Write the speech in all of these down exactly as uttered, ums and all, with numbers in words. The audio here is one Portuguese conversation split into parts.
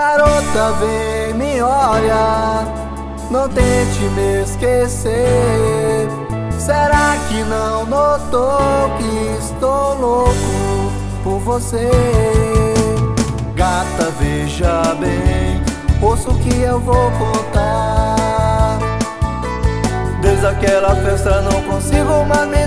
Garota, vem, me olha, não tente me esquecer. Será que não notou que estou louco por você? Gata, veja bem, ouça o que eu vou contar. Desde aquela festa não consigo mais me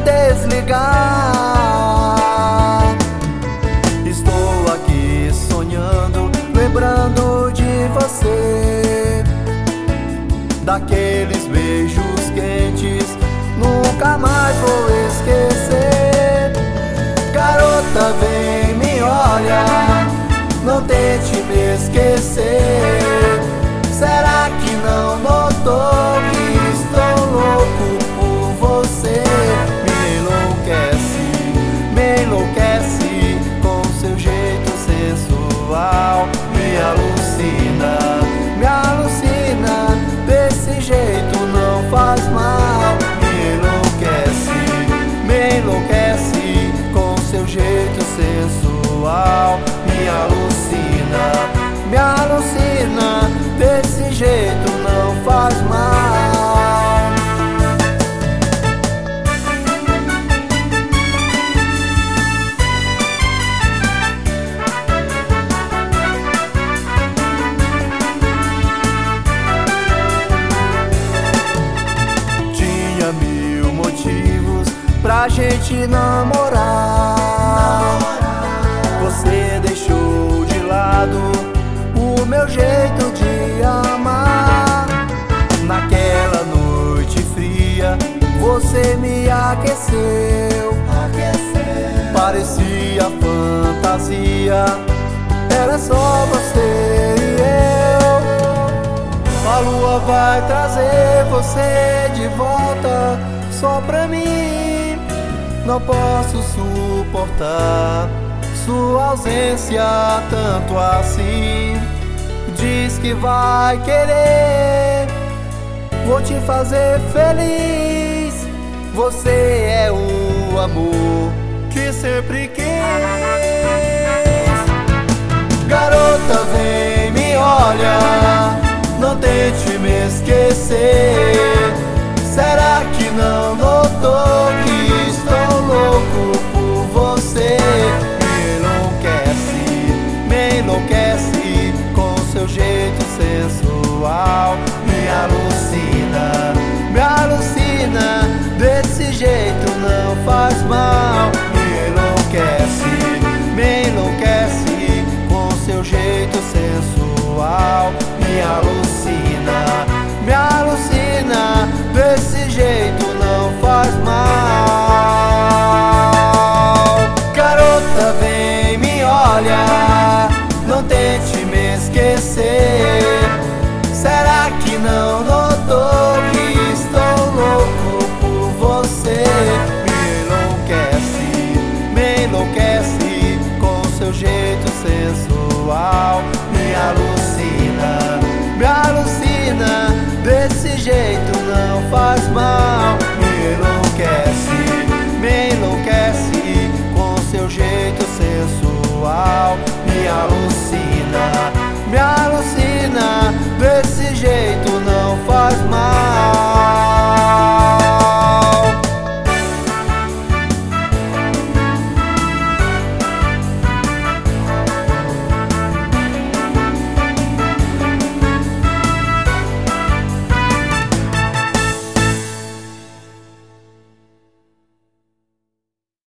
desligar. Estou aqui sonhando, lembrando de você, daqueles beijos quentes, nunca mais vou esquecer. Garota, vem, me olha, não tente me esquecer. Será que não notou que estou louco por você? Me enlouquece, me enlouquece com seu jeito sensual. Me alucina, me alucina, desse jeito não faz mal. Me enlouquece, me enlouquece com seu jeito sensual. Me alucina, me alucina, desse jeito não faz mal. Tinha mil motivos pra gente namorar. Você deixou de lado o meu jeito de amar. Naquela noite fria, você me aqueceu. Parecia fantasia, era só você e eu. A lua vai trazer você de volta só pra mim. Não posso suportar sua ausência tanto assim. Diz que vai querer, vou te fazer feliz. Você é o amor que sempre quis. Garota, vem, me olha, não tente me esquecer. Será que não notou que estou louco por você? Me enlouquece, me enlouquece com seu jeito sensual. Me alucina, me alucina, desse jeito não faz mal. Me enlouquece, me enlouquece com seu jeito sensual. Me alucina, me alucina, desse jeito não faz mal. Garota, vem, me olha, não tente me esquecer. Será que não notou que estou louco por você? Me enlouquece, me enlouquece com seu jeito sensual. Me alucina, me alucina, desse jeito não faz mal. Me enlouquece, me enlouquece com seu jeito sensual. Me alucina,